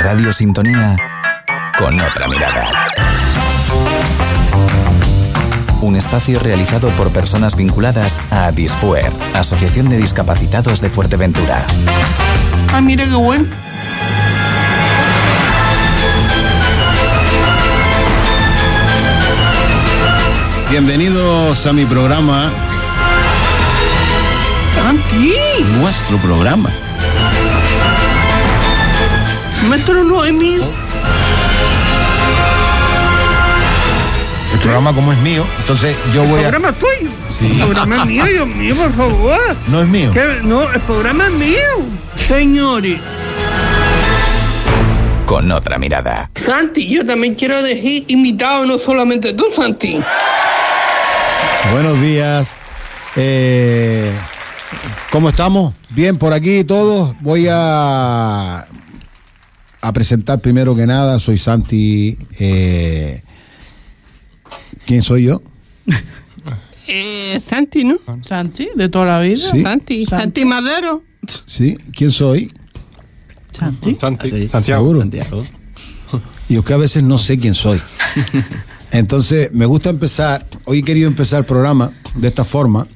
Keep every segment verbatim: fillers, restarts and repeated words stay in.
Radio Sintonía con otra mirada. Un espacio realizado por personas vinculadas a Adisfuer, Asociación de Discapacitados de Fuerteventura. Ah, mira qué bueno. Bienvenidos a mi programa. Santi. Nuestro programa. Nuestro no es mío. El programa como es mío, entonces yo voy a... El programa es tuyo. Sí. El programa es mío, Dios mío, por favor. No es mío. ¿Qué? No, el programa es mío. Señores. Con otra mirada. Santi, yo también quiero dejar invitado, no solamente tú, Santi. Buenos días. Eh, ¿Cómo estamos? Bien, por aquí todos. Voy a, a presentar primero que nada. Soy Santi. Eh, ¿Quién soy yo? Eh, Santi, ¿no? Santi, de toda la vida. Sí. Santi, Santi. Santi Madero. Sí, ¿quién soy? Santi. Santi, Santiago. ¿Seguro? Santiago. Y es que a veces no sé quién soy. Entonces, me gusta empezar, hoy he querido empezar el programa de esta forma,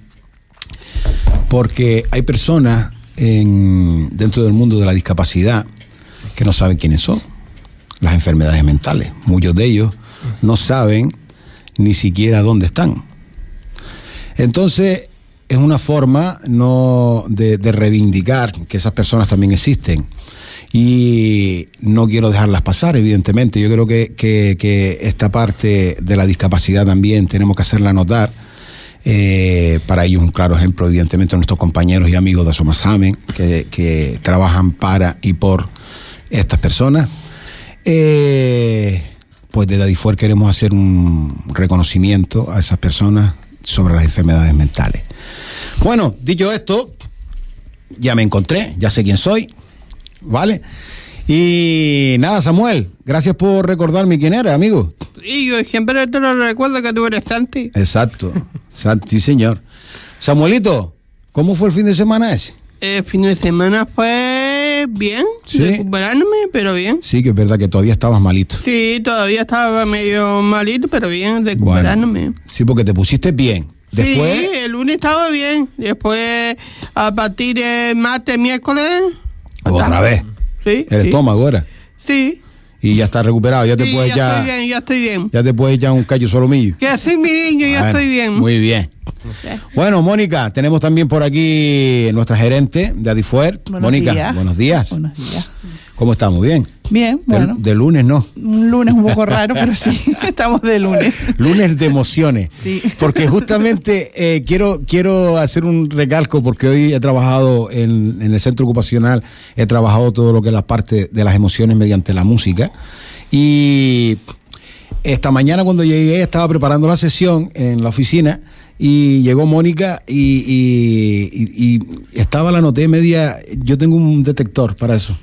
porque hay personas en, dentro del mundo de la discapacidad que no saben quiénes son, las enfermedades mentales. Muchos de ellos no saben ni siquiera dónde están. Entonces, es una forma no de, de reivindicar que esas personas también existen. Y no quiero dejarlas pasar, evidentemente. Yo creo que, que, que esta parte de la discapacidad también tenemos que hacerla notar. Eh, para ello un claro ejemplo, evidentemente, nuestros compañeros y amigos de Somasamen, que, que trabajan para y por estas personas. Eh, pues desde Adisfuer queremos hacer un reconocimiento a esas personas sobre las enfermedades mentales. Bueno, dicho esto, ya me encontré, ya sé quién soy. ¿Vale? Y nada, Samuel, gracias por recordarme quién era, amigo. Y yo siempre te lo recuerdo que tú eres Santi. Exacto, Santi, señor. Samuelito, ¿cómo fue el fin de semana ese? El fin de semana fue bien, ¿Sí? recuperándome, pero bien. Sí, que es verdad que todavía estabas malito. Sí, todavía estaba medio malito, pero bien, recuperándome. Bueno, sí, porque te pusiste bien. Después... Sí, el lunes estaba bien. Después, a partir de martes, miércoles... Otra vez. Sí. El sí. estómago ahora. Sí. Y ya estás recuperado, ya te Sí, puedes ya. ya... estoy bien, ya estoy bien. Ya te puedes echar un callo solomillo. Que así, mi niño, ya Bueno, estoy bien. Muy bien. Bueno, Mónica, tenemos también por aquí nuestra gerente de Adisfuer. Buenos Mónica, días. buenos días. Buenos días. ¿Cómo estamos? ¿Bien? Bien, bueno. De, de lunes, ¿no? Un lunes un poco raro, pero sí, estamos de lunes. Lunes de emociones. Sí. Porque justamente eh, quiero, quiero hacer un recalco, porque hoy he trabajado en, en el centro ocupacional, he trabajado todo lo que es la parte de las emociones mediante la música. Y esta mañana cuando llegué estaba preparando la sesión en la oficina y llegó Mónica y, y, y, y estaba, la noté media, yo tengo un detector para eso.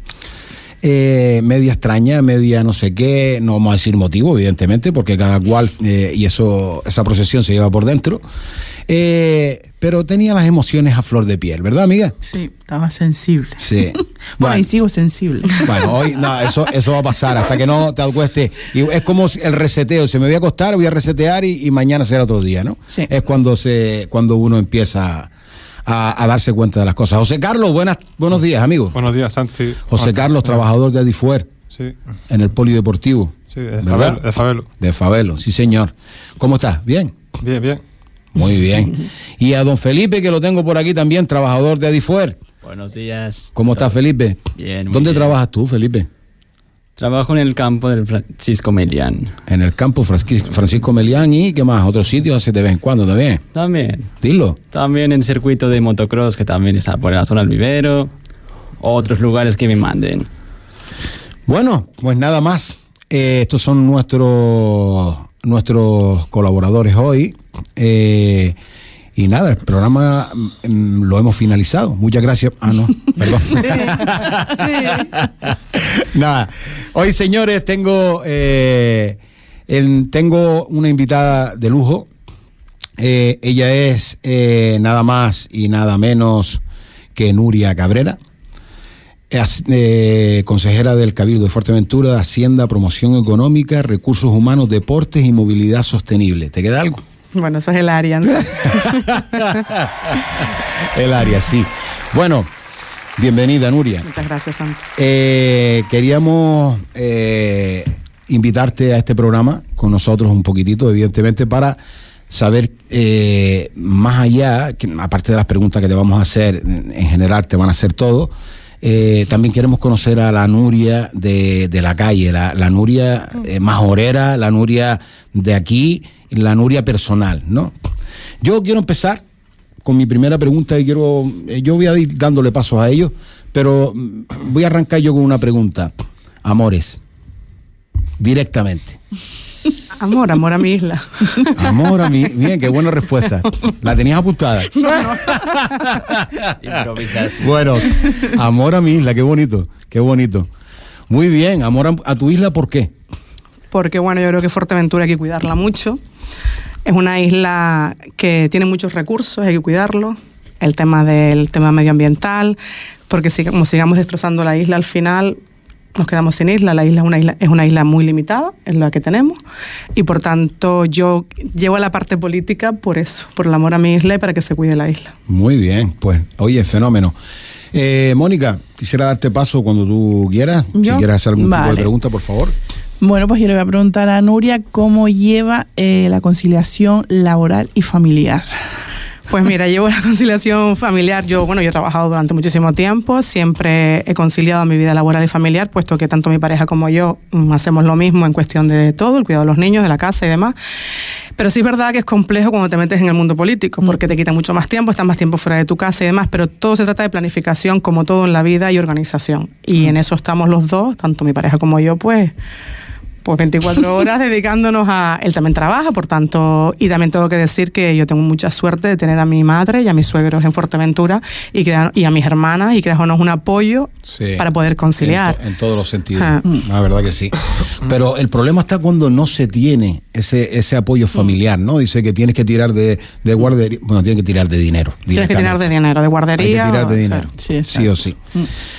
Eh, media extraña, media no sé qué, no vamos a decir motivo, evidentemente, porque cada cual, eh, y eso, esa procesión se lleva por dentro, eh, pero tenía las emociones a flor de piel, ¿verdad, amiga? Sí, estaba sensible. Sí. Bueno, Bueno. y sigo sensible. Bueno, hoy, no, eso, eso va a pasar hasta que no te acuestes. Y es como el reseteo, se me voy a acostar, voy a resetear y, y mañana será otro día, ¿no? Sí. Es cuando se, cuando uno empieza a, a darse cuenta de las cosas. José Carlos, buenas, buenos días, amigo. Buenos días, Santi. José Carlos, trabajador de Adisfuer, Sí, en el polideportivo. sí, de ¿verdad? Fabelo, de Fabelo. De Fabelo, sí señor. ¿Cómo estás? ¿Bien? Bien, bien. Muy bien. Y a don Felipe, que lo tengo por aquí también, trabajador de Adisfuer. Buenos días. ¿Cómo estás, Felipe? Bien, muy ¿Dónde bien. trabajas tú, Felipe? Trabajo en el campo del Francisco Melián. En el campo Franqui- Francisco Melián y ¿qué más? Otros sitios hace de vez en cuando también. También. Dilo. También en circuito de motocross, que también está por la zona del vivero. Otros lugares que me manden. Bueno, pues nada más. Eh, estos son nuestros nuestros colaboradores hoy. Eh, y nada, el programa mm, lo hemos finalizado. Muchas gracias. Ah, no, perdón. Nada. Hoy, señores, tengo eh, el- tengo una invitada de lujo. Eh, ella es eh, nada más y nada menos que Nuria Cabrera. es, eh, consejera del Cabildo de Fuerteventura de Hacienda, Promoción Económica, Recursos Humanos, Deportes y Movilidad Sostenible. ¿Te queda algo? Bueno, eso es el área. ¿No? El área, sí. Bueno, bienvenida, Nuria. Muchas gracias, Santi. Eh, queríamos eh, invitarte a este programa con nosotros un poquitito, evidentemente, para saber eh, más allá, que, aparte de las preguntas que te vamos a hacer, en, en general te van a hacer todo, eh, también queremos conocer a la Nuria de, de la calle, la, la Nuria eh, majorera, la Nuria de aquí, la Nuria personal, ¿no? Yo quiero empezar con mi primera pregunta y quiero, yo voy a ir dándole pasos a ellos, pero voy a arrancar yo con una pregunta. Amores, directamente. Amor, amor a mi isla. Amor a mi, bien, qué buena respuesta. ¿La tenías apuntada? No, no. Improvisación. Bueno, amor a mi isla, qué bonito, qué bonito. Muy bien, amor a, a tu isla, ¿por qué? Porque, bueno, yo creo que Fuerteventura hay que cuidarla mucho. Es una isla que tiene muchos recursos, hay que cuidarlo. El tema del tema medioambiental, porque si, como sigamos destrozando la isla al final, nos quedamos sin isla. La isla es una isla, es una isla muy limitada, es la que tenemos. Y por tanto, yo llevo a la parte política por eso, por el amor a mi isla y para que se cuide la isla. Muy bien, pues, oye, fenómeno. Eh, Mónica, quisiera darte paso cuando tú quieras. ¿Yo? Si quieres hacer algún Vale. tipo de pregunta, por favor. Bueno, pues yo le voy a preguntar a Nuria cómo lleva eh, la conciliación laboral y familiar. Pues mira, llevo la conciliación familiar. Yo, bueno, yo he trabajado durante muchísimo tiempo, siempre he conciliado mi vida laboral y familiar, puesto que tanto mi pareja como yo mm, hacemos lo mismo en cuestión de todo, el cuidado de los niños, de la casa y demás. Pero sí es verdad que es complejo cuando te metes en el mundo político, porque te quita mucho más tiempo, estás más tiempo fuera de tu casa y demás, pero todo se trata de planificación, como todo en la vida, y organización. Y en eso estamos los dos, tanto mi pareja como yo, pues... pues veinticuatro horas dedicándonos a... Él también trabaja, por tanto, y también tengo que decir que yo tengo mucha suerte de tener a mi madre y a mis suegros en Fuerteventura y, crea, y a mis hermanas y crearnos un apoyo Sí, para poder conciliar. En, to- en todos los sentidos, Ah. la verdad que sí. Pero el problema está cuando no se tiene ese ese apoyo familiar, ¿no? Dice que tienes que tirar de, de guardería, bueno, tienes que tirar de dinero. Tienes que tirar de dinero, de guardería. Hay que tirar de o- dinero, sí, sí o sí.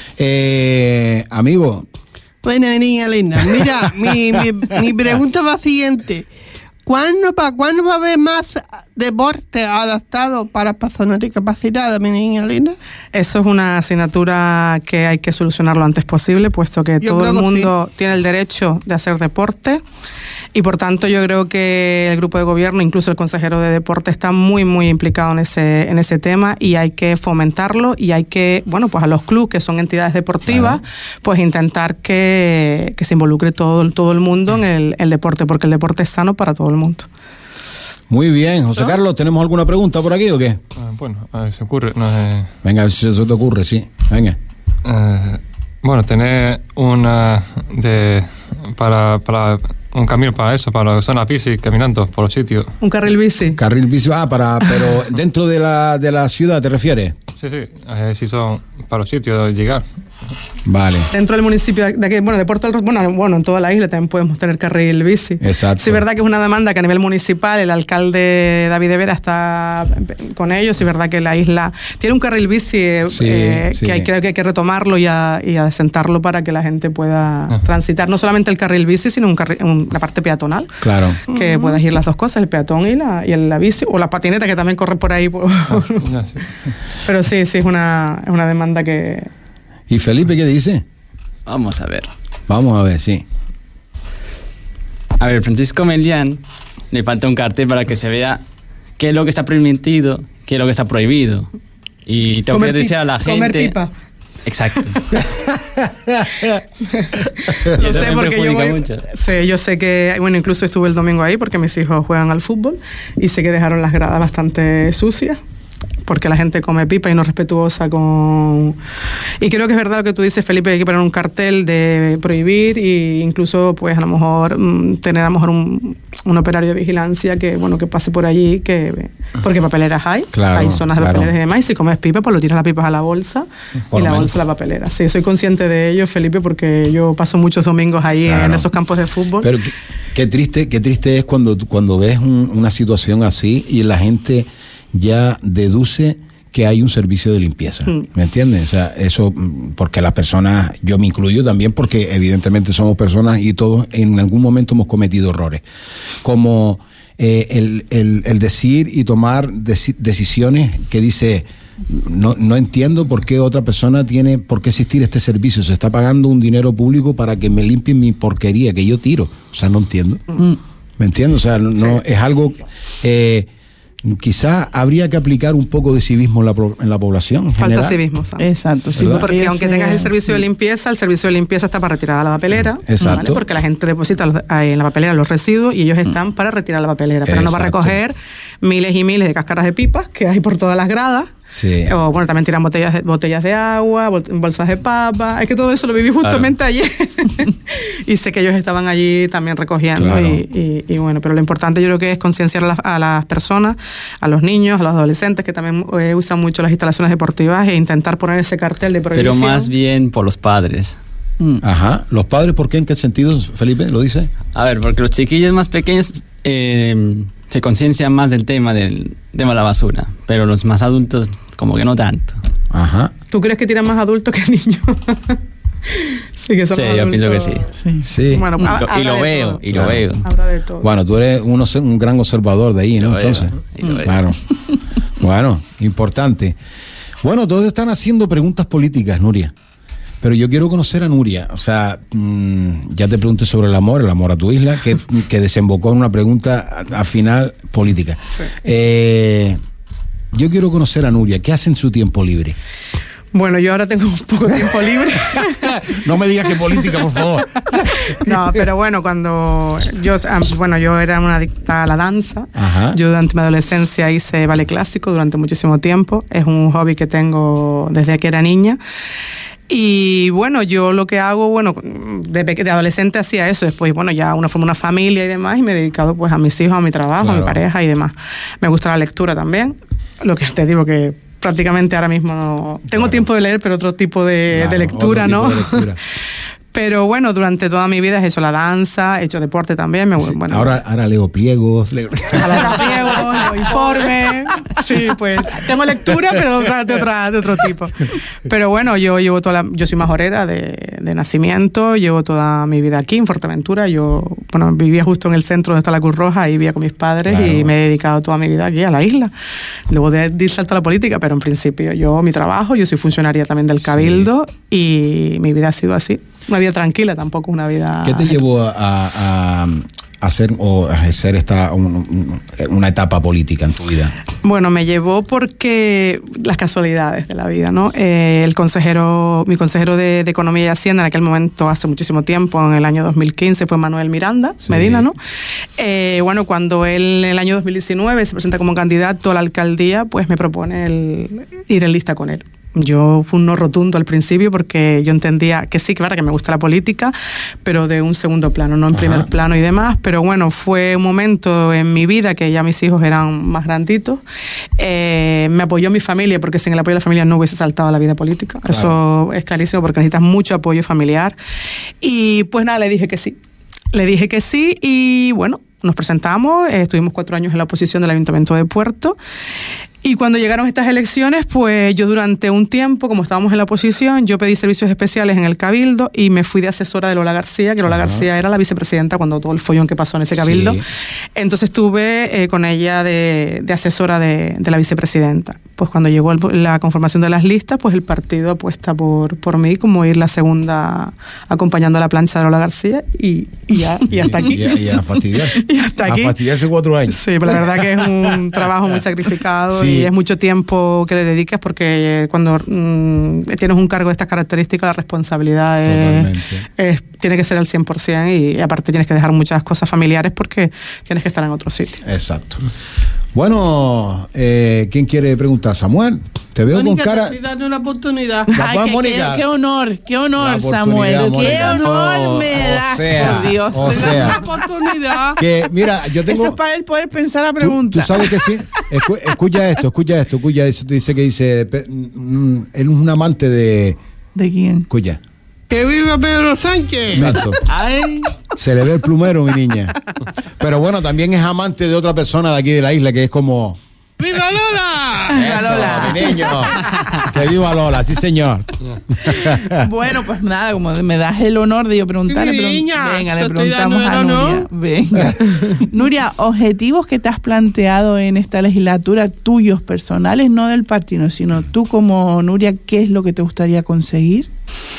Eh, amigo, Bueno, niña linda, mira, mi, mi, mi pregunta va siguiente. ¿Cuándo, pa, ¿Cuándo va a haber más deporte adaptado para personas discapacitadas, mi niña linda? Eso es una asignatura que hay que solucionar lo antes posible, puesto que Yo todo creo el que mundo tiene el derecho de hacer deporte. Y por tanto yo creo que el grupo de gobierno, incluso el consejero de deporte, está muy muy implicado en ese en ese tema y hay que fomentarlo y hay que, bueno, pues a los clubes que son entidades deportivas, claro, pues intentar que, que se involucre todo, todo el mundo en el, el deporte, porque el deporte es sano para todo el mundo. muy bien. José Carlos, ¿tenemos alguna pregunta por aquí o qué? Uh, bueno, a ver, se ocurre. No, eh, Venga, a ver si se te ocurre, sí. Venga. eh, bueno, tener una de para, para un camino para eso, para la zona bici, caminando por los sitios. Un carril bici. Carril bici, ah, para, pero dentro de la, de la ciudad, ¿te refieres? Sí, sí, eh, sí son para los sitios llegar. Vale. Dentro del municipio de aquí, bueno, de Puerto del Rostro, bueno, bueno, en toda la isla también podemos tener carril bici. Exacto. Sí, es verdad que es una demanda que a nivel municipal el alcalde David de Vera está con ellos, y es verdad que la isla tiene un carril bici eh, Sí, eh, sí. que hay, creo que hay que retomarlo y, a, y adecentarlo para que la gente pueda Ajá. transitar, no solamente el carril bici, sino un carril, un, la parte peatonal, Claro. que puedas ir las dos cosas, el peatón y la, y la bici, o la patineta que también corre por ahí. por- Ya, sí. Pero sí, sí, es una, es una demanda que... ¿Y Felipe qué dice? Vamos a ver. Vamos a ver, sí. A ver, Francisco Melián, le falta un cartel para que se vea qué es lo que está permitido, qué es lo que está prohibido. Y tengo Comer que decir pi- a la gente... comer pipa. Exacto. Y Lo eso sé me porque yo perjudica voy, mucho. sí, yo sé que, bueno, incluso estuve el domingo ahí porque mis hijos juegan al fútbol y sé que dejaron las gradas bastante sucias porque la gente come pipa y no es respetuosa con... Y creo que es verdad lo que tú dices, Felipe, hay que poner un cartel de prohibir e incluso, pues, a lo mejor mm, tener a lo mejor un, un operario de vigilancia que, bueno, que pase por allí, que porque papeleras hay, Claro, hay zonas de claro. papeleras y demás, y si comes pipa, pues lo tiras las pipas a la bolsa Por y lo la menos. bolsa a la papelera. Sí, soy consciente de ello, Felipe, porque yo paso muchos domingos ahí Claro. en esos campos de fútbol. Pero qué, qué triste, qué triste es cuando, cuando ves un- una situación así y la gente ya deduce que hay un servicio de limpieza. Mm. ¿Me entiendes? O sea, eso, porque las personas, yo me incluyo también, porque evidentemente somos personas y todos en algún momento hemos cometido errores. Como eh, el, el, el decir y tomar deci- decisiones que dice... No, no entiendo por qué otra persona tiene por qué existir este servicio. Se está pagando un dinero público para que me limpien mi porquería que yo tiro. O sea, no entiendo. Mm. ¿Me entiendes? O sea, no, no es algo... Eh, quizás habría que aplicar un poco de civismo en la, pro- en la población. en Falta general. civismo, Sam. Exacto, sí. ¿Verdad? Porque Ese- aunque tengas el servicio de limpieza, el servicio de limpieza está para retirar a la papelera. Exacto. ¿vale? Porque la gente deposita los- ahí en la papelera los residuos y ellos están para retirar la papelera, pero no para Exacto. recoger miles y miles de cáscaras de pipas que hay por todas las gradas. Sí. O bueno, también tiran botellas de, botellas de agua, bol- bolsas de papa. Es que todo eso lo viví justamente ayer. Y sé que ellos estaban allí también recogiendo. Claro. Y, y- y bueno, pero lo importante yo creo que es concienciar a, las- a las personas, a los niños, a los adolescentes que también eh, usan mucho las instalaciones deportivas e intentar poner ese cartel de Pero prohibición. más bien por los padres. Mm. Ajá. ¿Los padres por qué? ¿En qué sentido, Felipe? ¿Lo dice? A ver, porque los chiquillos más pequeños eh, se conciencian más del tema del tema de la basura, pero los más adultos como que no tanto. Ajá. ¿Tú crees que tiran más adultos que niños? Sí, que son Sí, más yo pienso que adultos. Sí. Sí. Bueno, Y lo- habrá y lo de veo, todo. y lo veo. Habrá de todo. Bueno, tú eres un, obse- un gran observador de ahí, ¿no? Lo veo, Entonces, y lo veo. claro. Bueno, importante. Bueno, todos están haciendo preguntas políticas, Nuria. Pero yo quiero conocer a Nuria. O sea, mmm, ya te pregunté sobre el amor, el amor a tu isla, que, que desembocó en una pregunta al final política. Sí. Eh, yo quiero conocer a Nuria. ¿Qué hace en su tiempo libre? Bueno, yo ahora tengo un poco de tiempo libre. No me digas que política, por favor. No, pero bueno, cuando yo, ah, bueno, yo era una adicta a la danza. Ajá. Yo durante mi adolescencia hice ballet clásico durante muchísimo tiempo. Es un hobby que tengo desde que era niña. Y bueno, yo lo que hago, bueno, de, peque- de adolescente hacía eso, después, bueno, ya uno forma una familia y demás, y me he dedicado pues a mis hijos, a mi trabajo, a Claro. mi pareja y demás. Me gusta la lectura también, lo que te digo que prácticamente ahora mismo no... Tengo Claro. tiempo de leer, pero otro tipo de, Claro, de lectura, otro ¿no? tipo de lectura. Pero bueno, durante toda mi vida he hecho la danza, he hecho deporte también. Me, Sí, bueno, ahora, ahora leo pliegos. Leo... a la pliego, leo informes. Sí, pues tengo lectura, pero otra- de, otra, de otro tipo. Pero bueno, yo llevo toda la, yo soy majorera de, de nacimiento, llevo toda mi vida aquí en Fuerteventura. Yo, bueno, vivía justo en el centro donde está la Cruz Roja, ahí vivía con mis padres. Claro. Y me he dedicado toda mi vida aquí a la isla. Luego de ir salto a la política, pero en principio yo, mi trabajo, yo soy funcionaria también del Cabildo y mi vida ha sido así. Una vida tranquila, tampoco una vida... ¿Qué te llevó a, a, a hacer o a ejercer esta un- un- una etapa política en tu vida? Bueno, me llevó porque las casualidades de la vida, ¿no? Eh, el consejero, mi consejero de, de Economía y Hacienda en aquel momento, hace muchísimo tiempo, en el año dos mil quince, fue Manuel Miranda, Sí. Medina, ¿no? Eh, bueno, cuando él en el año dos mil diecinueve se presenta como candidato a la alcaldía, pues me propone el ir en lista con él. Yo fue un no rotundo al principio porque yo entendía que sí, claro, que me gusta la política, pero de un segundo plano, no en Ajá. primer plano y demás. Pero bueno, fue un momento en mi vida que ya mis hijos eran más granditos. Eh, me apoyó mi familia porque sin el apoyo de la familia no hubiese saltado a la vida política. Claro. Eso es clarísimo porque necesitas mucho apoyo familiar. Y pues nada, le dije que sí. Le dije que sí y bueno, nos presentamos, eh, estuvimos cuatro años en la oposición del Ayuntamiento de Puerto. Y cuando llegaron estas elecciones, pues yo durante un tiempo, como estábamos en la oposición, yo pedí servicios especiales en el Cabildo y me fui de asesora de Lola García, que Lola Ajá. García era la vicepresidenta cuando todo el follón que pasó en ese Cabildo. Sí. Entonces estuve eh, con ella de, de asesora de, de la vicepresidenta. Pues cuando llegó el- la conformación de las listas, pues el partido apuesta por, por mí como ir la segunda acompañando a la plancha de Lola García y, y, ya, y hasta aquí. Y, a- y a fastidiarse. Y hasta aquí. A fastidiarse cuatro años. Sí, pero la verdad que es un trabajo muy sacrificado Sí. y es mucho tiempo que le dedicas porque eh, cuando mm, tienes un cargo de estas características la responsabilidad es, Totalmente. es- tiene que ser al cien por ciento y, aparte tienes que dejar muchas cosas familiares porque tienes que estar en otro sitio. Exacto. Bueno, eh, ¿quién quiere preguntar? Samuel, te veo Mónica, con cara... te estoy dando una oportunidad. La Ay, paz, qué, Mónica. qué- qué honor, qué La honor, oportunidad, Samuel. Qué Mónica. honor Oh, me o das, sea, por Dios. o Te doy sea. una oportunidad. Que, mira, yo tengo... Eso es para él poder pensar la Tú- pregunta. Tú, sabes que sí. Escu- escucha esto, escucha esto, escucha eso. Dice que dice, pe- mm, él es un amante de... ¿De quién? Escucha. ¡Que viva Pedro Sánchez! Exacto. Ay, Se le ve el plumero, mi niña. Pero bueno, también es amante de otra persona de aquí de la isla, que es como... ¡Viva Lola! Viva Lola. Mi niño. Que viva Lola, sí señor. Bueno, pues nada, como me das el honor de yo preguntarle, Mi pregun- niña, venga, te le estoy preguntamos dando a el Nuria. honor. Venga. Nuria, objetivos que te has planteado en esta legislatura, tuyos personales, no del partido, sino tú como Nuria, ¿qué es lo que te gustaría conseguir?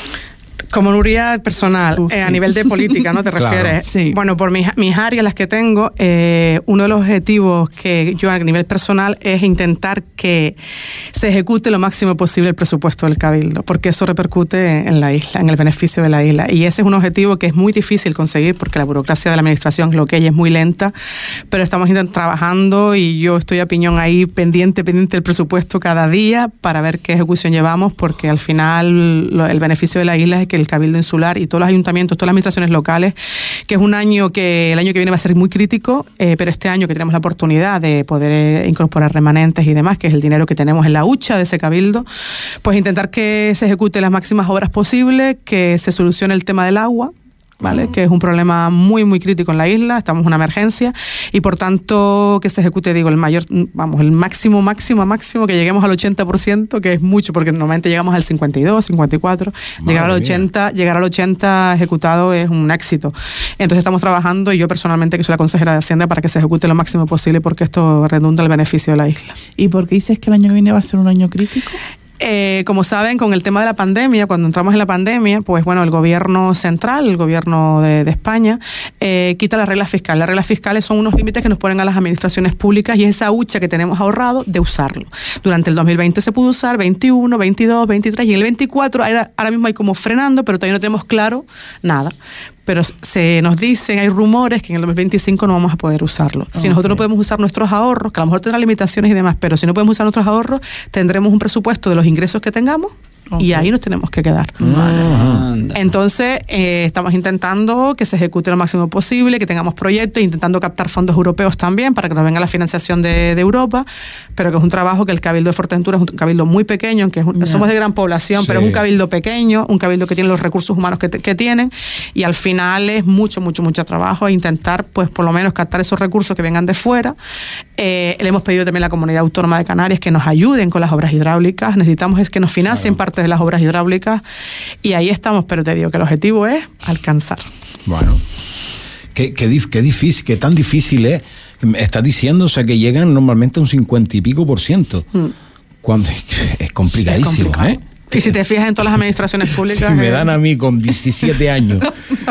Como Nuria personal, Uf, eh, sí. a nivel de política, ¿no te Claro. refieres? Sí. Bueno, por mis, mis áreas, las que tengo, eh, uno de los objetivos que yo a nivel personal es intentar que se ejecute lo máximo posible el presupuesto del Cabildo, porque eso repercute en la isla, en el beneficio de la isla. Y ese es un objetivo que es muy difícil conseguir porque la burocracia de la administración, lo que ella es muy lenta, pero estamos intent- trabajando y yo estoy a piñón ahí pendiente, pendiente del presupuesto cada día para ver qué ejecución llevamos, porque al final lo- el beneficio de la isla es que el Cabildo Insular y todos los ayuntamientos, todas las administraciones locales, que es un año que el año que viene va a ser muy crítico, eh, pero este año que tenemos la oportunidad de poder eh, incorporar remanentes y demás, que es el dinero que tenemos en la hucha de ese Cabildo, pues intentar que se ejecuten las máximas obras posibles, que se solucione el tema del agua, ¿vale? Que es un problema muy, muy crítico en la isla, estamos en una emergencia y por tanto que se ejecute, digo, el mayor, vamos, el máximo, máximo, máximo, que lleguemos al ochenta por ciento, que es mucho, porque normalmente llegamos al cincuenta y dos, cincuenta y cuatro, llegar al mía. ochenta, llegar al ochenta ejecutado es un éxito. Entonces estamos trabajando y yo personalmente, que soy la consejera de Hacienda, para que se ejecute lo máximo posible porque esto redunda el beneficio de la isla. ¿Y por qué dices que el año que viene va a ser un año crítico? Eh, como saben, con el tema de la pandemia, cuando entramos en la pandemia, pues bueno, el gobierno central, el gobierno de, de España, eh, quita las reglas fiscales. Las reglas fiscales son unos límites que nos ponen a las administraciones públicas y esa hucha que tenemos ahorrado de usarlo. Durante el dos mil veinte se pudo usar, veintiuno, veintidós, veintitrés y en el veinticuatro ahora, ahora mismo hay como frenando, pero todavía no tenemos claro nada. Pero se nos dicen, hay rumores que en el dos mil veinticinco no vamos a poder usarlo. Si Okay. nosotros no podemos usar nuestros ahorros, que a lo mejor tendrá limitaciones y demás, pero si no podemos usar nuestros ahorros, tendremos un presupuesto de los ingresos que tengamos Okay. y ahí nos tenemos que quedar. Anda. Entonces, eh, estamos intentando que se ejecute lo máximo posible, que tengamos proyectos, intentando captar fondos europeos también para que nos venga la financiación de, de Europa, pero que es un trabajo que el Cabildo de Fuerteventura es un cabildo muy pequeño, que es un- Ya. somos de gran población, Sí. pero es un cabildo pequeño, un cabildo que tiene los recursos humanos que, te- que tienen, y al final es mucho, mucho, mucho trabajo e intentar, pues, por lo menos captar esos recursos que vengan de fuera. Eh, le hemos pedido también a la Comunidad Autónoma de Canarias que nos ayuden con las obras hidráulicas, necesitamos es que nos financien parte de las obras hidráulicas, y ahí estamos, pero te digo que el objetivo es alcanzar. Bueno, qué, qué, dif- qué difícil, qué tan difícil es. Me estás diciendo, o sea, que llegan normalmente a un cincuenta y pico por ciento. Cuando es complicadísimo, Es complicado. ¿eh? Y si te fijas en todas las administraciones públicas... Si me eh, dan a mí con diecisiete años,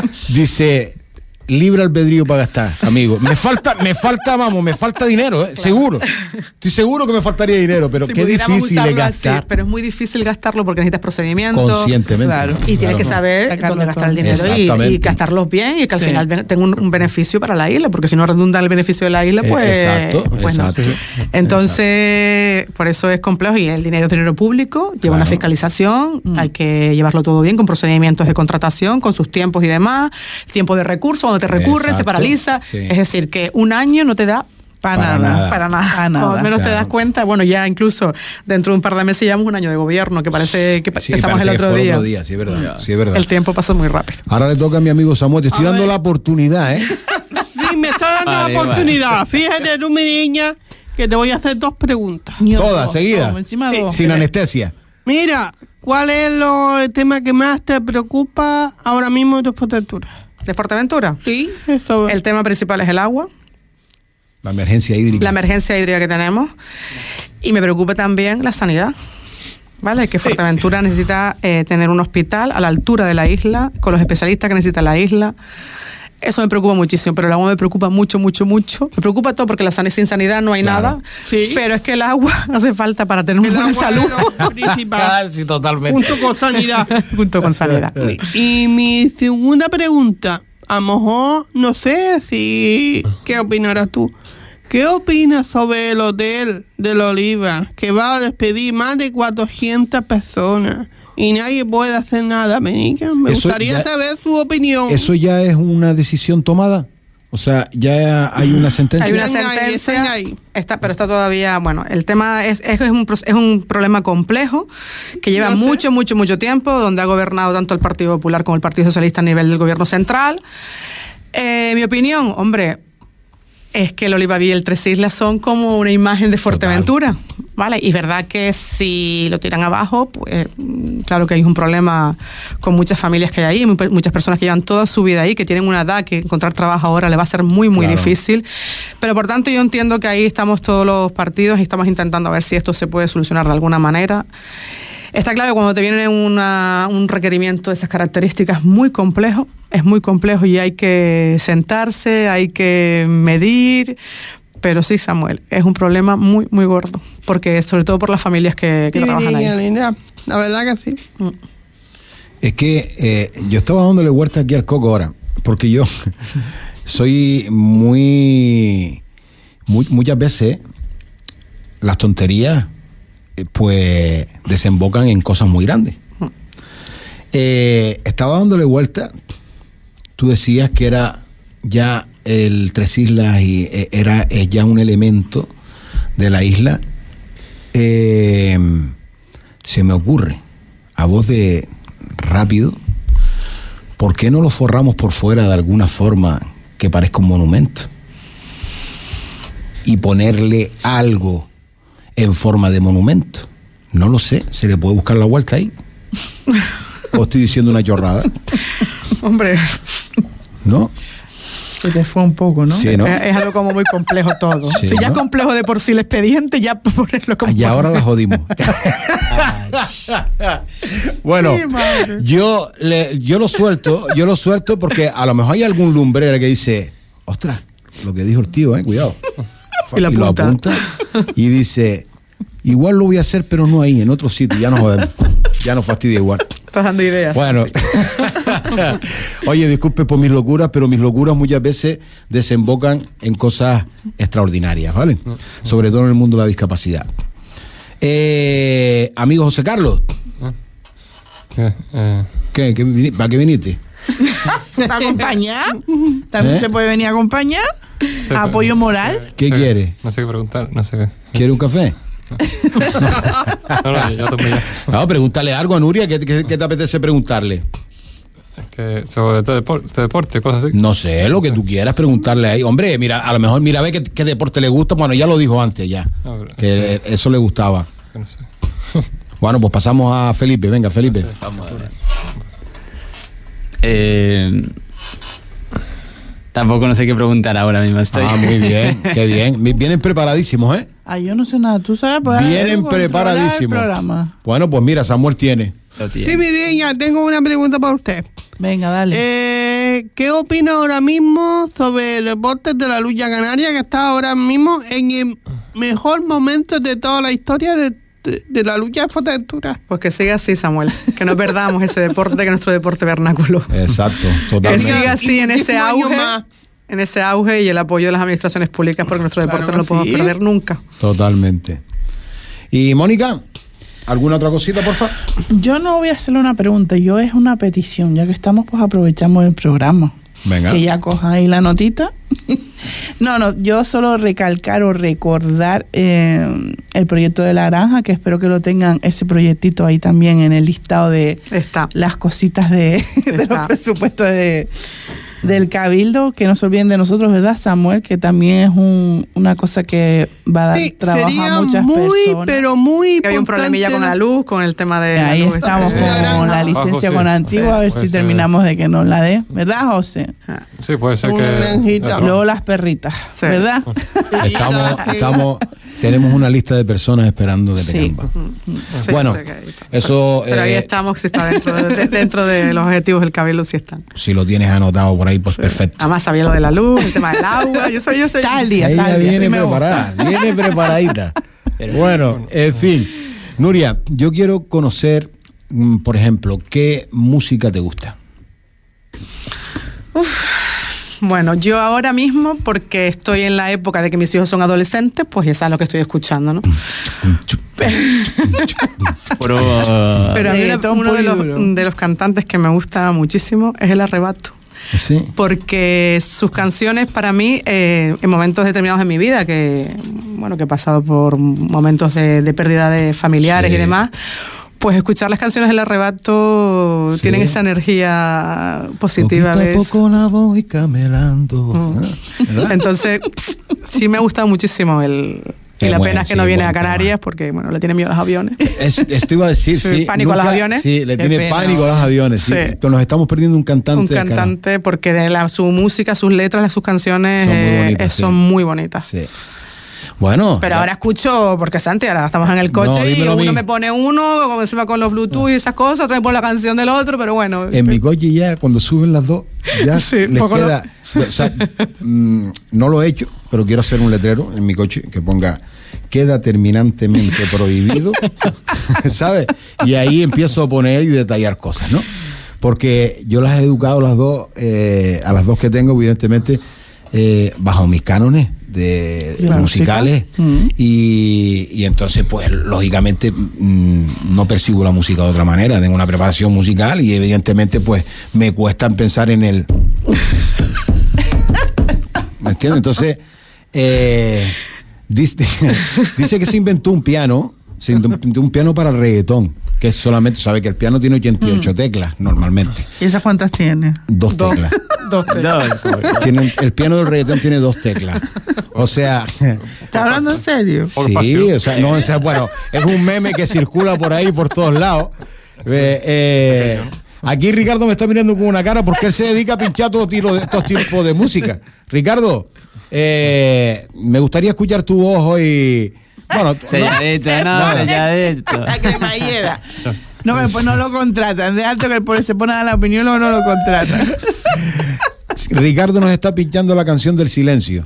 dice, libre albedrío para gastar, amigo. Me falta, me falta, vamos, me falta dinero, ¿eh? Seguro. Estoy seguro que me faltaría dinero, pero si qué pudiéramos difícil es usarlo así, gastar pero es muy difícil gastarlo porque necesitas procedimientos. conscientemente. Claro. Y tienes que Claro. saber Sacarlo dónde gastar el todo. dinero y, Exactamente. y gastarlos bien y que al Sí. final ven- tenga un, un beneficio para la isla, porque si no redunda el beneficio de la isla, Eh, pues, exacto, pues no. exacto. Entonces, por eso es complejo y el dinero es dinero público, lleva una Claro. fiscalización, hay que llevarlo todo bien con procedimientos de contratación, con sus tiempos y demás, tiempo de recurso, cuando te recurren, se Exacto. paraliza. Sí. Es decir, que un año no te da Para, Para nada. nada. para nada. Para nada. Cuando menos te Claro. das cuenta, bueno, ya incluso dentro de un par de meses llevamos un año de gobierno, que parece que Sí, empezamos parece el que otro fue día. otro día, sí es verdad, sí es verdad. El tiempo pasó muy rápido. Ahora le toca a mi amigo Samuel, te estoy A dando ver. la oportunidad, ¿eh? Sí, me está dando Vale, la vale. oportunidad. Fíjate tú, mi niña, que te voy a hacer dos preguntas. Ni Todas, dos, seguidas. dos, encima dos. Sin anestesia. Mira, ¿cuál es lo, el tema que más te preocupa ahora mismo de tu Fuerteventura? ¿De Fuerteventura? Sí, eso. El tema principal es el agua, La emergencia hídrica. la emergencia hídrica que tenemos, y me preocupa también la sanidad. ¿Vale? Que Fuerteventura necesita eh, tener un hospital a la altura de la isla, con los especialistas que necesita la isla. Eso me preocupa muchísimo, pero el agua me preocupa mucho, mucho, mucho. Me preocupa todo porque la san- sin sanidad no hay Claro. nada, Sí. pero es que el agua hace falta para tener El una buena agua salud. es lo principal, sí, totalmente. junto con sanidad. Junto con sanidad. Y mi segunda pregunta, a lo mejor, no sé si, ¿qué opinarás tú? ¿Qué opinas sobre el hotel de la Oliva, que va a despedir más de cuatrocientas personas y nadie puede hacer nada, Menica? Me Eso gustaría ya- saber su opinión. ¿Eso ya es una decisión tomada? O sea, ya hay una sentencia. Hay una Están ahí, sentencia, están ahí. está, pero está todavía, bueno, el tema es, es, es un, pro- es un problema complejo que lleva Yo sé. mucho, mucho, mucho tiempo, donde ha gobernado tanto el Partido Popular como el Partido Socialista a nivel del gobierno central. Eh, mi opinión, hombre, es que el Oliva y el Tres Islas son como una imagen de Fuerteventura, ¿vale? Y es verdad que si lo tiran abajo, pues claro que hay un problema con muchas familias que hay ahí, muchas personas que llevan toda su vida ahí, que tienen una edad que encontrar trabajo ahora le va a ser muy, muy claro. difícil. Pero por tanto yo entiendo que ahí estamos todos los partidos y estamos intentando ver si esto se puede solucionar de alguna manera. Está claro que cuando te viene una, un requerimiento de esas características muy complejo, es muy complejo y hay que sentarse, hay que medir, pero sí, Samuel, es un problema muy, muy gordo, porque sobre todo por las familias que, que sí, trabajan sí, ahí. Linda, la verdad que sí. Mm. Es que eh, yo estaba dándole vuelta aquí al coco ahora, porque yo soy muy, muy muchas veces las tonterías pues desembocan en cosas muy grandes. Eh, estaba dándole vuelta, tú decías que era ya el Tres Islas y eh, era eh, ya un elemento de la isla. Eh, se me ocurre, a voz de rápido, ¿por qué no lo forramos por fuera de alguna forma que parezca un monumento? Y ponerle algo en forma de monumento. No lo sé, se le puede buscar la vuelta ahí. ¿O estoy diciendo una chorrada? Hombre. ¿No? Se te fue un poco, ¿no? Sí, ¿no? Es, es algo como muy complejo todo. Sí, si ya ¿no? es complejo de por sí el expediente, ya ponerlo como... Y ahora la jodimos. Bueno, Sí, yo, le, yo lo suelto, yo lo suelto porque a lo mejor hay algún lumbrera que dice, ostras, lo que dijo el tío, eh, cuidado. Y lo y lo apunta. apunta y dice, igual lo voy a hacer, pero no ahí, en otro sitio, ya no jodemos, ya nos fastidia igual. Estás dando ideas. Bueno, oye, disculpe por mis locuras, pero mis locuras muchas veces desembocan en cosas extraordinarias, ¿vale? Sobre todo en el mundo de la discapacidad. Eh, amigo José Carlos, ¿Qué? Eh, ¿qué, qué, vini- ¿para qué viniste? ¿Para acompañar? ¿También ¿Eh? se puede venir a acompañar? sé, ¿Apoyo pero- moral? ¿Qué no sé quiere? No sé qué preguntar, no sé qué. ¿Quiere un café? No, no, ya tomé ya. No, pregúntale algo a Nuria, ¿qué, qué, qué te apetece preguntarle? Es que sobre todo deporte, deporte, cosas así. No sé, lo que tú quieras preguntarle ahí. Hombre, mira, a lo mejor mira, ve qué, qué deporte le gusta. Bueno, ya lo dijo antes ya, No, pero- que eso le gustaba. que no sé. Bueno, pues pasamos a Felipe. Venga, Felipe. Eh, tampoco no sé qué preguntar ahora mismo. Estoy. Ah, muy bien, qué bien. Vienen preparadísimos, ¿eh? Ah, yo no sé nada. ¿Tú sabes? Pues, Vienen controlar el preparadísimos. programa. Bueno, pues mira, Samuel tiene. Lo tiene. Sí, mi niña, tengo una pregunta para usted. Venga, dale. Eh, ¿Qué opina ahora mismo sobre el deporte de la lucha canaria que está ahora mismo en el mejor momento de toda la historia de, de, de la lucha de Fuerteventura? Pues que siga así, Samuel. Que no perdamos ese deporte, que es nuestro deporte vernáculo. Exacto, Que totalmente. siga así en ese muchísimos años auge, más. en ese auge y el apoyo de las administraciones públicas, porque nuestro Claro deporte que no lo podemos sí. perder nunca. Totalmente. Y Mónica, ¿alguna otra cosita, por favor? Yo no voy a hacerle una pregunta, yo es una petición. Ya que estamos, pues aprovechamos el programa. Venga. Que ya coja ahí la notita. No, no, yo solo recalcar o recordar eh, el proyecto de la granja, que espero que lo tengan ese proyectito ahí también en el listado de Está. las cositas de, de los Está. presupuestos de, del Cabildo, que no se olviden de nosotros, ¿verdad, Samuel? Que también es un, una cosa que va a dar Sí, trabajo sería a muchas muy, personas. pero muy Que había un problemilla con la luz, con el tema de Ahí la luz. estamos Sí. con Granja. la licencia Ah, con José. Antigua, a ver Puede si ser. terminamos de que nos la dé, ¿verdad, José? Sí, puede ser Una que. granjita. Luego las perritas, Sí. ¿verdad? Estamos, estamos, tenemos una lista de personas esperando que te Sí. campa. Sí, Bueno, sí, que ahí está. eso, Pero ahí eh, estamos, si está dentro de, de- dentro de los objetivos del Cabildo, sí están. Si lo tienes anotado por ahí, pues perfecto. Además sabía lo de la luz, el tema del agua, yo soy, yo soy. Está al día, Ella está al día. viene sí me gusta. preparada, viene preparadita. Bueno, en fin. Nuria, yo quiero conocer, mm, por ejemplo, ¿qué música te gusta? Bueno, yo ahora mismo, porque estoy en la época de que mis hijos son adolescentes, pues esa es lo que estoy escuchando, ¿no? Puro, Pero a mí una- Reggaetón uno de puro y los, duro. de los cantantes que me gusta muchísimo es El Arrebato. Sí. Porque sus canciones para mí, eh, en momentos determinados de mi vida, que bueno, que he pasado por momentos de, de pérdida de familiares Sí. y demás, Pues escuchar las canciones del Arrebato sí. tienen esa energía positiva. Poquito a poco la voy camelando. Mm. Entonces, sí me ha gustado muchísimo el... Y Qué la bueno, pena es que sí, no viene a buen Canarias tema. porque, bueno, le tiene miedo a los aviones. Es, esto iba a decir, sí. Sí, pánico nunca, a los aviones. Sí, le Qué tiene pena. pánico a los aviones. Sí. Sí. Nos estamos perdiendo un cantante. Un cantante, porque de la, su música, sus letras, sus canciones Son muy eh, bonitas, son sí. muy bonitas. Sí. Bueno. Pero ya. ahora escucho, porque Santi, ahora estamos en el coche No, y dímelo a uno mí. me pone uno, como encima con los Bluetooth y esas cosas, otro me pone la canción del otro, pero bueno. En mi coche ya, cuando suben las dos, ya Sí, les poco queda... O sea, mm, no lo he hecho, pero quiero hacer un letrero en mi coche que ponga queda terminantemente prohibido, ¿sabes? Y ahí empiezo a poner y detallar cosas, ¿no? Porque yo las he educado las dos, eh, a las dos que tengo, evidentemente, eh, bajo mis cánones de, de musicales música? Mm. y, y entonces pues lógicamente mm, no percibo la música de otra manera, tengo una preparación musical y evidentemente pues me cuesta pensar en el ¿me entiendes? Entonces eh, dice, dice que se inventó un piano, se inventó un piano para reggaetón, que es solamente, sabe que el piano tiene ochenta y ocho mm. teclas normalmente. ¿Y esas cuántas tiene? Dos teclas. Dos teclas. Tienen, el piano del reggaetón tiene dos teclas. O sea... ¿Estás hablando en serio? Sí, o sea, no, o sea, bueno, es un meme que circula por ahí, por todos lados. Eh, eh, aquí Ricardo me está mirando con una cara porque él se dedica a pinchar todo tiro de estos tipos de música. Ricardo, eh, me gustaría escuchar tu voz hoy... Bueno, selladito, no, no, selladito. La cremallera. No, pues no lo contratan. De alto que el pobre se pone a dar la opinión, luego no lo contratan. Ricardo nos está pinchando la canción del silencio.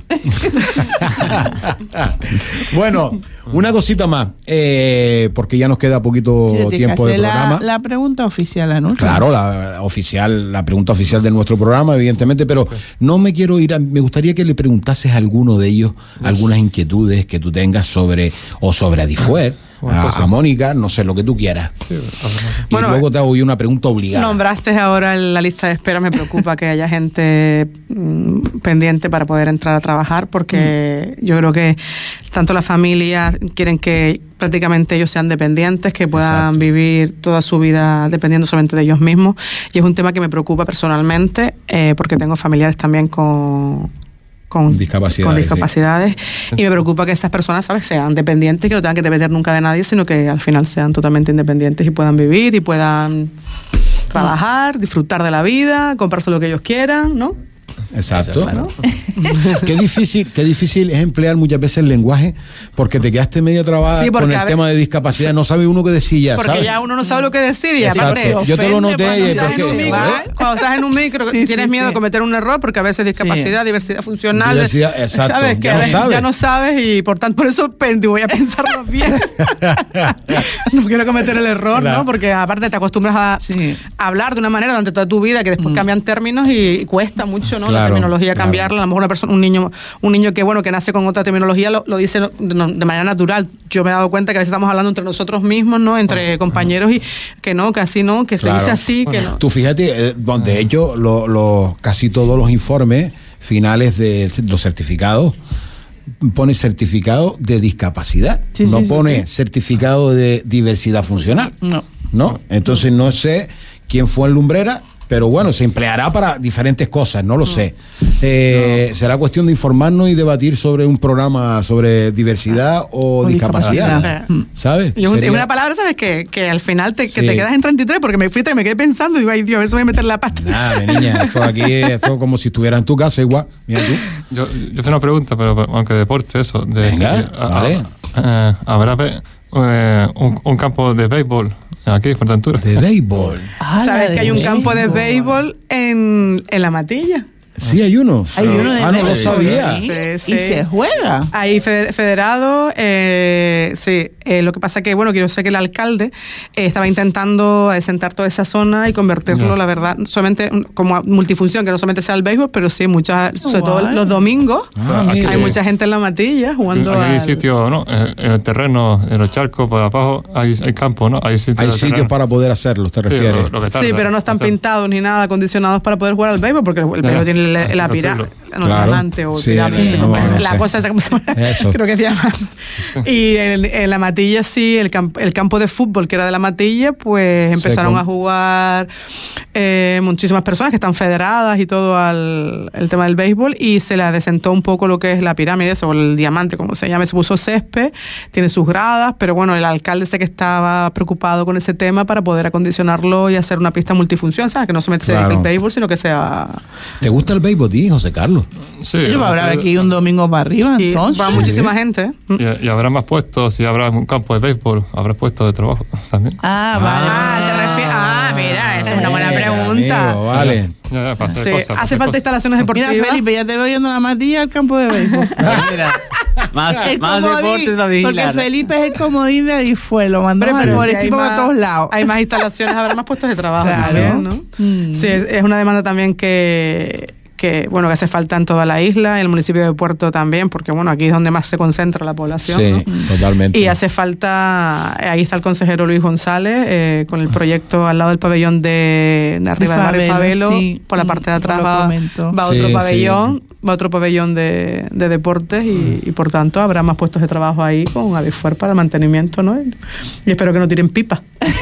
Bueno, una cosita más, eh, porque ya nos queda poquito Sí, tiempo de programa. La, la pregunta oficial, ¿no? Claro, la oficial, la pregunta oficial de nuestro programa, evidentemente, pero no me quiero ir a, me gustaría que le preguntases a alguno de ellos algunas inquietudes que tú tengas sobre, o sobre Adifuer, a, a Mónica, no sé, lo que tú quieras. Sí, Y Bueno, luego te hago yo una pregunta obligada. Nombraste ahora la lista de espera, me preocupa que haya gente mm, pendiente para poder entrar a trabajar, porque mm. yo creo que tanto las familias quieren que prácticamente ellos sean dependientes, que puedan Exacto. vivir toda su vida dependiendo solamente de ellos mismos, y es un tema que me preocupa personalmente, eh, porque tengo familiares también con... Con discapacidades, con discapacidades sí. Y me preocupa que esas personas, ¿sabes?, sean dependientes, que no tengan que depender nunca de nadie, sino que al final sean totalmente independientes y puedan vivir y puedan trabajar, disfrutar de la vida, comprarse lo que ellos quieran, ¿no? Exacto. Claro. Qué difícil, qué difícil es emplear muchas veces el lenguaje, porque te quedaste medio trabada sí, con el tema de discapacidad, no sabe uno qué decir ya, porque ¿sabes? ya uno no sabe lo que decir y aparte yo te lo noté cuando, y estás porque, en un micro, ¿eh? cuando estás en un micro sí, tienes sí, miedo sí. de cometer un error, porque a veces discapacidad, sí. diversidad funcional, diversidad, exacto, sabes que ya, a veces no sabes. ya no sabes y por tanto por eso voy a pensarlo bien. No quiero cometer el error, claro. ¿no? Porque aparte te acostumbras a, sí. a hablar de una manera durante toda tu vida que después mm. cambian términos y, y cuesta mucho, ¿no? Claro, la terminología claro. cambiarla. A lo mejor una persona, un niño, un niño que bueno que nace con otra terminología lo, lo dice de, de manera natural. Yo me he dado cuenta que a veces estamos hablando entre nosotros mismos, ¿no? Entre compañeros y que no, que así no, que claro. se dice así, que no. Tú fíjate, eh, de hecho, lo, lo, casi todos los informes finales de los certificados pone certificado de discapacidad, sí, no sí, pone sí, sí. certificado de diversidad funcional. No. ¿No? Entonces no sé quién fue en Lumbrera, pero bueno, se empleará para diferentes cosas, no lo no. sé. Eh, no. Será cuestión de informarnos y debatir sobre un programa sobre diversidad o, o discapacidad, discapacidad. ¿Sabes? Y Sería... una palabra, ¿sabes? Que, que al final te, sí. que te quedas en treinta y tres, porque me fuiste y me quedé pensando y digo, ay Dios, a ver si voy a meter la pasta. Nada, niña, esto aquí es como si estuvieras en tu casa igual. Mira tú. Yo, yo tengo una pregunta, pero aunque deporte, eso. De Venga, si, vale. A, a, habrá eh, un, un campo de béisbol aquí en Fuerteventura. De béisbol. Ah, ¿sabes que hay un campo de béisbol en, en La Matilla? Sí, hay uno. Hay uno de ah, no lo sabía. Sí, sí. Y se juega. Hay federado, eh, sí. Eh, lo que pasa que, bueno, que yo sé que el alcalde eh, estaba intentando adecentar toda esa zona y convertirlo, no. la verdad, solamente como multifunción, que no solamente sea el béisbol, pero sí, muchas, sobre oh, todo los domingos, ah, hay mire. mucha gente en La Matilla jugando. Hay al... sitios, ¿no? En el terreno, en los charcos, por abajo, hay, hay campo, ¿no? Hay sitios, hay sitios para poder hacerlo, ¿te refieres? Sí, lo, lo sí, pero no están pintados ni nada acondicionados para poder jugar al béisbol, porque el béisbol tiene la, la, pira, no, Claro. diamante o Sí, pirámide, sí, no, no, no la sé. cosa esa, ¿cómo se llama? Eso. Creo que es diamante. Y en, en la Matilla sí, el, camp- el campo de fútbol que era de la Matilla, pues empezaron con- a jugar eh, muchísimas personas que están federadas y todo al el tema del béisbol, y se le desentó un poco lo que es la pirámide, eso, o el diamante, como se llama. Se puso césped, tiene sus gradas, pero bueno, el alcalde sé que estaba preocupado con ese tema para poder acondicionarlo y hacer una pista multifunción, ¿sabes? Que no solamente se dedique Claro. al béisbol, sino que sea... ¿Te gusta el béisbol, tío, José Carlos? Sí, Yo va a hablar eh, aquí un domingo para arriba, Y entonces. va muchísima gente. ¿eh? Y, y habrá más puestos, y habrá un campo de béisbol, habrá puestos de trabajo también. Ah, vale. Ah, te refieres... Ah, mira, esa es una buena Eh, pregunta. amigo, vale. Ya, ya, para hacer Sí, cosas, para hace hacer falta cosas. instalaciones deportivas. Mira, Felipe, ya te veo yendo a la Matilla al campo de béisbol. Mira, más, El más comodín, deportes para porque vigilar. Felipe es el comodín de Adifue, lo mandamos Pero, al pero si hay pobrecito para más- todos lados. Hay más instalaciones, habrá más puestos de trabajo Claro. también, ¿no? Mm. Sí, es, es una demanda también que, que, bueno, que hace falta en toda la isla, en el municipio de Puerto también, porque, bueno, aquí es donde más se concentra la población, Sí, ¿no? totalmente. Y hace falta, ahí está el consejero Luis González, eh, con el proyecto al lado del pabellón de, de arriba de, De Barrio Fabelo, Fabelo, sí. por la parte de Mm, atrás lo va, comentó. va Sí, otro sí. pabellón, va otro pabellón de, de deportes y, y por tanto habrá más puestos de trabajo ahí con Avifuer para el mantenimiento, ¿no? Y, y espero que no tiren pipa.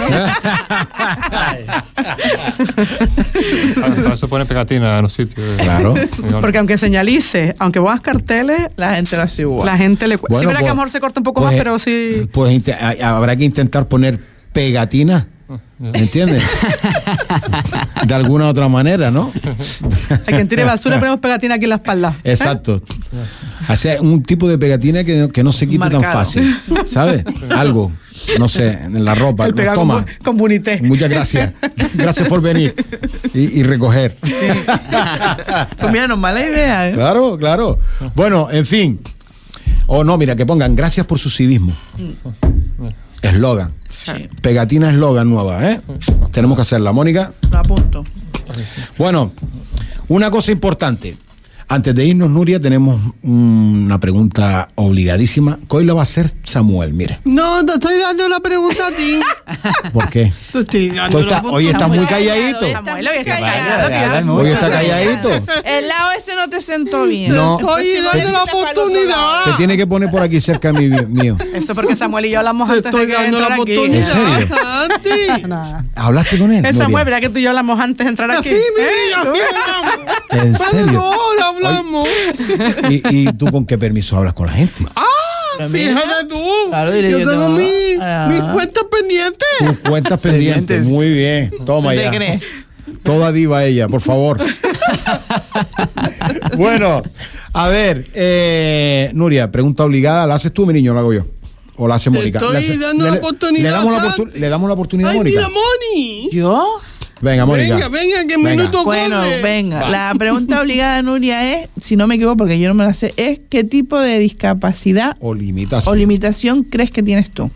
Para, para eso pone pegatina en los sitios. Claro. Porque aunque señalice, aunque pongas carteles, La gente lo hace igual. la gente le cuesta. Bueno, Sí, verá que a pues- lo mejor se corta un poco pues, más, pero sí. Pues inte- a- habrá que intentar poner pegatina, ¿me entiendes? De alguna otra manera, ¿no? A quien tire basura ponemos pegatina aquí en la espalda. ¿eh? Exacto. Hacer un tipo de pegatina que no, que no se quite tan Marcado. fácil, ¿sabes? Algo, no sé, en la ropa. El pegado Toma. con, con bunité. Muchas gracias. Gracias por venir y, y recoger. Pues mira, no es mala idea, ¿eh? Claro, claro. Bueno, en fin. O no, mira, que pongan gracias por su civismo. Eslogan. Sí. Pegatina eslogan nueva, ¿eh? Tenemos que hacerla, Mónica. Lo apunto. Bueno, una cosa importante. Antes de irnos, Nuria, tenemos una pregunta obligadísima. Que hoy la va a hacer Samuel, mire. No, te estoy dando la pregunta a ti. ¿Por qué? Te estoy dando Hoy está, la hoy está muy Está calladito. muy Samuel, hoy está callado. callado, que hablas Hoy mucho. está calladito. El lado ese no te sentó bien. No. Te estoy Próxima vez dando la te fue al otro oportunidad. lado. Te tiene que poner por aquí cerca mi- mío. Eso porque Samuel y yo hablamos Te antes de estoy que dando la entrar aquí. ¿En oportunidad, serio? Santi. Nada. ¿Hablaste con él? Es Nuria? Samuel, ¿verdad que tú y yo hablamos antes de entrar aquí? Así, ¿Eh? mira, hablamos. ¿En serio? Ahora hablamos. ¿Y, ¿Y tú con qué permiso hablas con la gente? Ah, fíjate tú. Claro, dile, yo yo tengo tengo- mi- Ah. mis cuentas pendientes. Tus cuentas pendientes. Pendientes. Muy bien. Toma ¿Tú te ya. crees? Toda diva ella, por favor. Bueno, a ver, eh, Nuria, pregunta obligada. ¿La haces tú, mi niño, o la hago yo? ¿O la hace Te Mónica? estoy ¿Le hace- dando le- la oportunidad, ¿Le damos la, Santi. oportu- ¿le damos la oportunidad a Ay, Mónica? mira, Moni. ¿Yo? Venga, Mónica. Venga, venga, que Venga. minuto Bueno, corre. venga. La pregunta obligada de Nuria es, si no me equivoco, porque yo no me la sé, es ¿qué tipo de discapacidad O limitación. o limitación crees que tienes tú?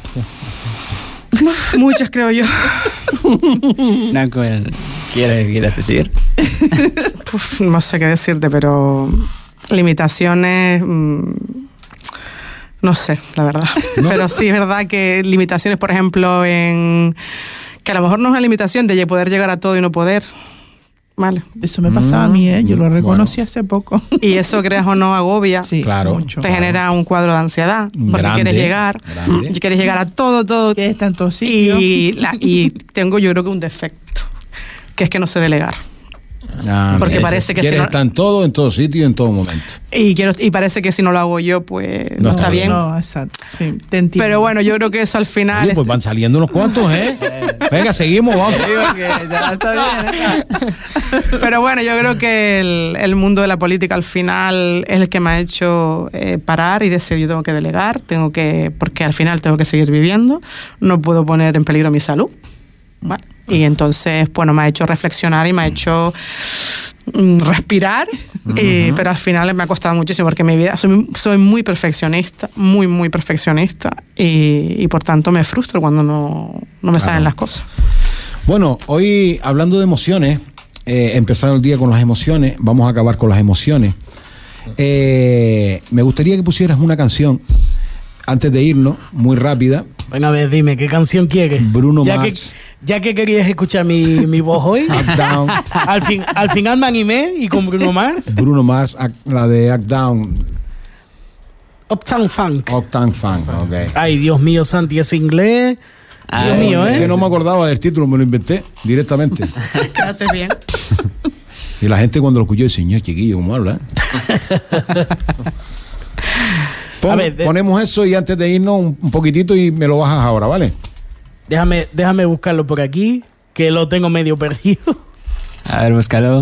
Muchas, creo yo. Naco, ¿quieres, ¿Quieres decir? Uf, no sé qué decirte, pero limitaciones, mm, no sé, la verdad. Pero sí es verdad que limitaciones, por ejemplo, en que a lo mejor no es una limitación de poder llegar a todo y no poder. Vale. Eso me pasaba a mí, ¿eh? Yo lo Mm, reconocí bueno. hace poco. Y eso, creas o no, agobia. Sí, Claro. mucho. Te genera un cuadro de ansiedad porque Grande, quieres llegar, grande. y quieres llegar a todo, todo. Quieres tantos sitios. Y, la, y tengo yo creo que un defecto, que es que no sé delegar. Ah, Porque mira, parece que quieres si no- estar en todo, en todo sitio y en todo momento. Y quiero y parece que si no lo hago yo, pues No no, está está bien. No, exacto. Sí, te entiendo. Pero bueno, yo creo que eso al final... Uy, pues van saliendo unos cuantos, ¿eh? Venga, seguimos, vamos. Digo que ya está bien. Pero bueno, yo creo que el, el mundo de la política al final es el que me ha hecho eh, parar y decir, yo tengo que delegar, tengo que porque al final tengo que seguir viviendo, no puedo poner en peligro mi salud. ¿Vale? Y entonces, bueno, me ha hecho reflexionar y me ha hecho mm, respirar, eh, pero al final me ha costado muchísimo porque mi vida, soy, soy muy perfeccionista, muy, muy perfeccionista y, y por tanto me frustro cuando no, no me salen las cosas. Bueno, hoy hablando de emociones, eh, empezando el día con las emociones, vamos a acabar con las emociones. Eh, me gustaría que pusieras una canción antes de irnos, muy rápida. Bueno, a ver, dime, ¿qué canción quieres? Bruno ya Mars. Que, Ya que querías escuchar mi, mi voz hoy, Up, down. al, fin, al final me animé y con Bruno Mars, Bruno Mars, Act- la de Act Down, Uptown Funk. Uptown Funk, ok. Ay, Dios mío, Santi, ese inglés. Ah, Dios mío, Es ¿eh? que no me acordaba del título, me lo inventé directamente. Quédate bien. Y la gente cuando lo escuchó dice, señor chiquillo, ¿cómo habla? Pon- A ver, de- ponemos eso y antes de irnos un, un poquitito y me lo bajas ahora, ¿vale? Déjame, déjame buscarlo por aquí, que lo tengo medio perdido. A ver, búscalo.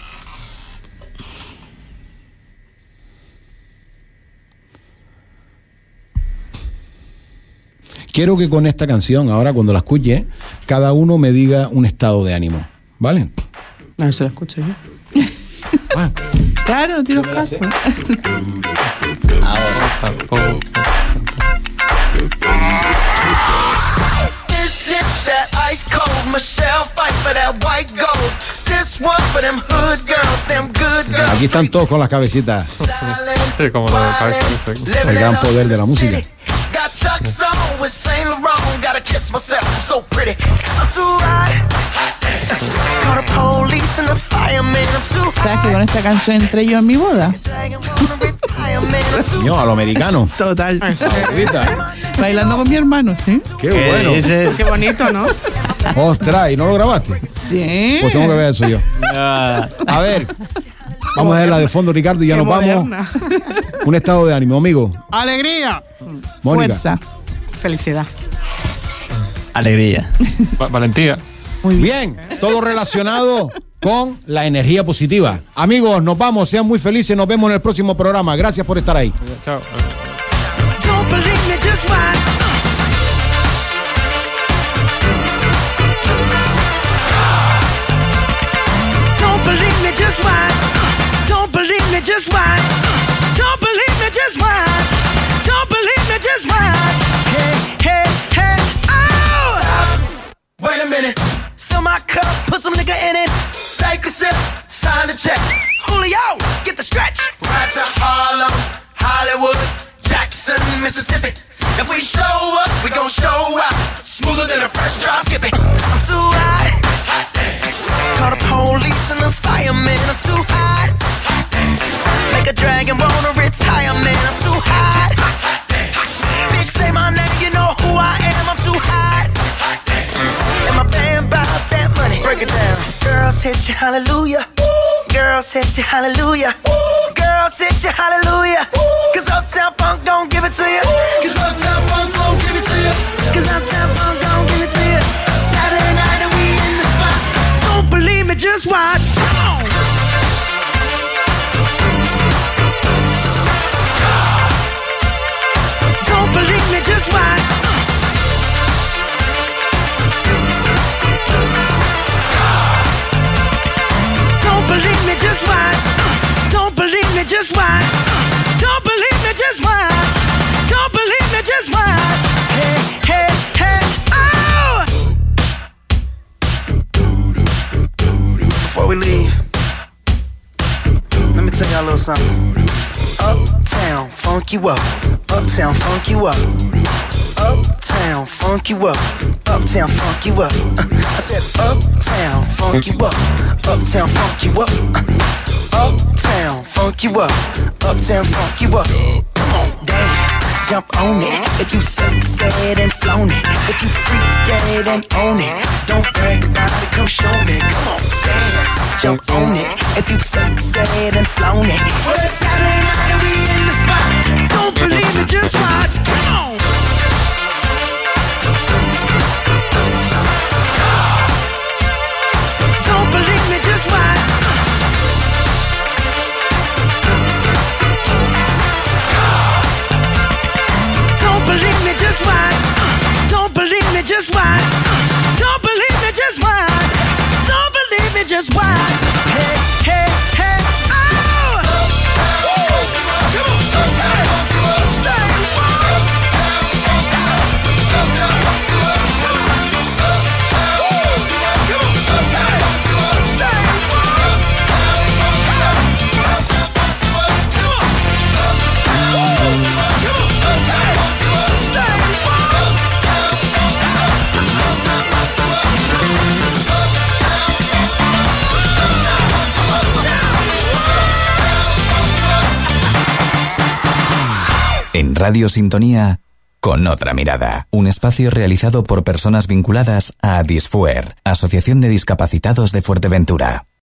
Quiero que con esta canción, ahora cuando la escuche, cada uno me diga un estado de ánimo, ¿vale? A ver si lo escucho yo. Ah, Claro, no tienes caso. This is that ice cold Michelle fight for that white gold. This one for them hood girls, them good girls. aquí están todos con las cabecitas. Sí, como lo de cabeza, dice. El gran poder de la música. Got Chuck's on with Saint Laurent. Gotta kiss myself, I'm so pretty. I'm too hot. Call the police and the fireman. I'm too ¿Sabes que hot. con esta canción entré yo en mi boda? Dragon wanna retire, man. I'm too Señor, a lo americano. Total. Ahorita. Bailando con mi hermano, ¿sí? Qué bueno. Dice- Qué bonito, ¿no? Ostras, ¿y no lo grabaste? Sí. Pues tengo que ver eso yo. Ah, A ver, vamos a ver la de fondo, Ricardo, y ya Qué nos vamos. moderna. Un estado de ánimo, amigo. ¡Alegría! Mónica. Fuerza. Felicidad. alegría. Va- Valentía. Bien, todo relacionado con la energía positiva. Amigos, nos vamos, sean muy felices, nos vemos en el próximo programa. Gracias por estar ahí. Chao. Don't believe me, just watch. Don't believe me, just watch. Don't believe me, just watch. Don't believe me, just watch. Don't believe me, just watch. Hey, hey, hey, oh! Stop. Wait a minute. Fill my cup, put some nigga in it. Take a sip, sign the check. Julio, get the stretch. Right to Harlem, Hollywood, Jackson, Mississippi. If we show up, we gon' show out. Smoother than a fresh drop skipping. I'm too hot. Hot Call the police and the fireman. I'm too hot. Hot Make a dragon wanna retire, man. I'm too hot. Hot Bitch, say my name, you know who I am. I'm too hot. And my band bout that money. Break it down. Girls hit you, hallelujah. Girls hit you, hallelujah. Girls hit you, hallelujah. Cause Uptown Funk don't give it to you. Cause Uptown Funk don't give it to you. Cause Uptown Funk don't give it to you. Saturday night and we in the spot. Don't believe me, just watch. Come on. Don't believe me, just watch. Don't believe me, just watch. Don't believe me, just watch. Don't believe me, just watch. Don't believe me, just watch. Hey, hey, hey, oh! Before we leave, let me tell y'all a little something. Uptown, funk you up. Uptown, funk you up. Uptown, funk you up. Uptown, funk you up. Uh, I said uptown, funk you up. Uptown, funk you up. Uh, uptown, funk you up. Uptown, funk you up. Come on, dance, jump on it. If you sexed and flown it. If you freaked dead and own it. Don't brag about it, come show me. Come on, dance, jump on it. If you sexed and flown it. Well, it's Saturday night and we in the spot. Don't believe it, just watch. Come on. Don't believe me, just watch. Don't believe me, just watch. Don't believe me, just watch. Don't believe me, just watch. Don't believe me, just watch. Hey, hey, hey, oh! En Radio Sintonía, con otra mirada. Un espacio realizado por personas vinculadas a Disfuer, Asociación de Discapacitados de Fuerteventura.